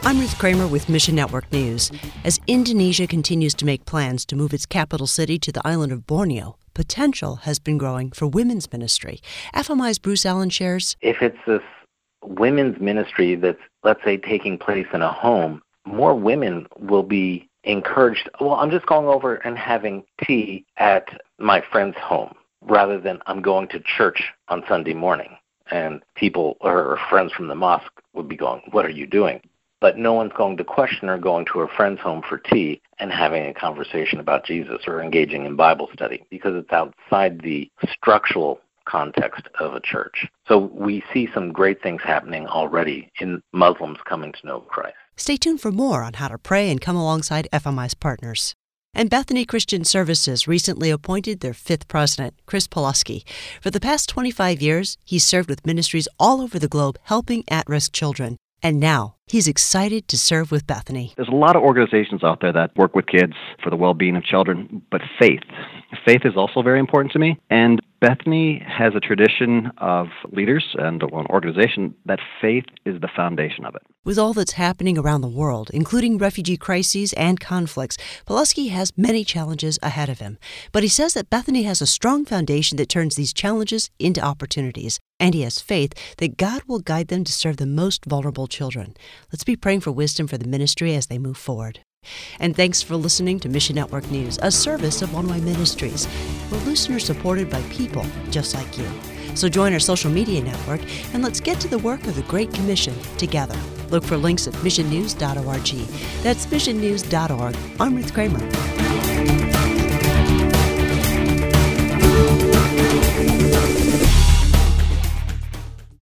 I'm Ruth Kramer with Mission Network News. As Indonesia continues to make plans to move its capital city to the island of Borneo, potential has been growing for women's ministry. FMI's Bruce Allen shares, if it's this women's ministry that's, let's say, taking place in a home, more women will be encouraged, well, I'm just going over and having tea at my friend's home rather than I'm going to church on Sunday morning. And people or friends from the mosque would be going, what are you doing? But no one's going to question her going to her friend's home for tea and having a conversation about Jesus or engaging in Bible study because it's outside the structural context of a church. So we see some great things happening already in Muslims coming to know Christ. Stay tuned for more on how to pray and come alongside FMI's partners. And Bethany Christian Services recently appointed their 5th president, Chris Pulaski. For the past 25 years, he's served with ministries all over the globe helping at-risk children. And now, he's excited to serve with Bethany. There's a lot of organizations out there that work with kids for the well-being of children, but faith is also very important to me. And Bethany has a tradition of leaders and an organization that faith is the foundation of it. With all that's happening around the world, including refugee crises and conflicts, Pulaski has many challenges ahead of him. But he says that Bethany has a strong foundation that turns these challenges into opportunities. And he has faith that God will guide them to serve the most vulnerable children. Let's be praying for wisdom for the ministry as they move forward. And thanks for listening to Mission Network News, a service of One Way Ministries. We're listeners supported by people just like you. So join our social media network and let's get to the work of the Great Commission together. Look for links at missionnews.org. That's missionnews.org. I'm Ruth Kramer.